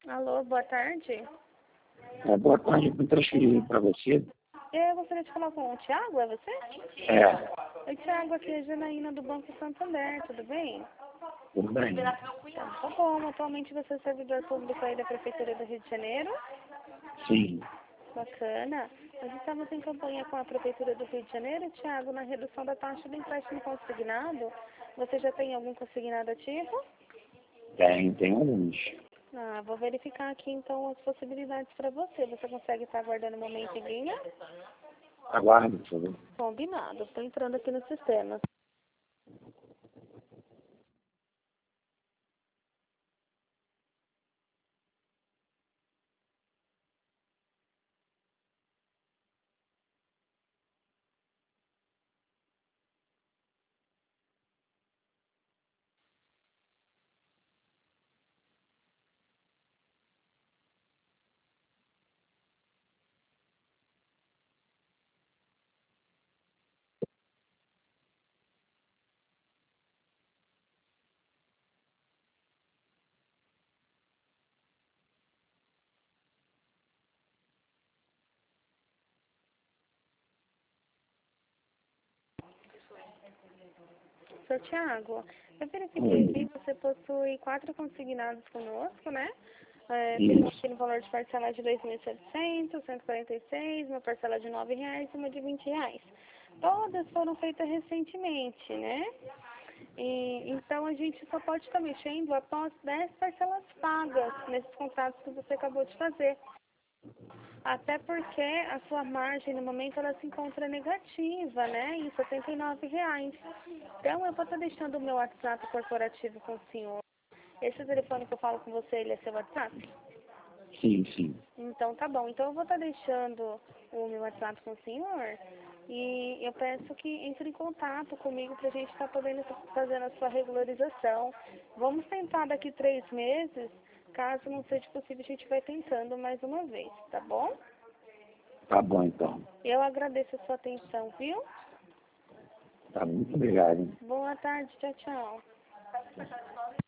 Alô, boa tarde. Boa tarde, eu transferi para você. Eu gostaria de falar com o Thiago, é você? É, Oi, Thiago, aqui é a Janaína do Banco Santander, tudo bem? tudo bem. Tá bom, atualmente você é servidor público aí da Prefeitura do Rio de Janeiro? Sim, Bacana. Nós estamos em campanha com a Prefeitura do Rio de Janeiro, Thiago, na redução da taxa do empréstimo consignado. Você já tem algum consignado ativo? tem alguns. Vou verificar aqui então as possibilidades para você. Você consegue estar aguardando um momento em linha? Aguarde, por favor. Combinado. Estou entrando aqui no sistema. Seu Thiago, eu verifiquei aqui que você possui 4 consignados conosco, né? Temos aqui no valor de parcela de 2.700, 146, uma parcela de R$ 9 e uma de R$ 20. Todas foram feitas recentemente, né? Então a gente só pode estar mexendo após 10 parcelas pagas nesses contratos que você acabou de fazer. Até porque a sua margem no momento ela se encontra negativa, né? Em R$ 79. Então eu vou estar deixando o meu WhatsApp corporativo com o senhor. Esse telefone que eu falo com você, ele é seu WhatsApp? Sim. Então tá bom. Então eu vou estar deixando o meu WhatsApp com o senhor. E eu peço que entre em contato comigo para a gente estar podendo fazer a sua regularização. Vamos tentar daqui 3 meses. Caso não seja possível, a gente vai tentando mais uma vez, tá bom? Tá bom, então. Eu agradeço a sua atenção, viu? Tá, muito obrigado. Boa tarde, tchau, tchau.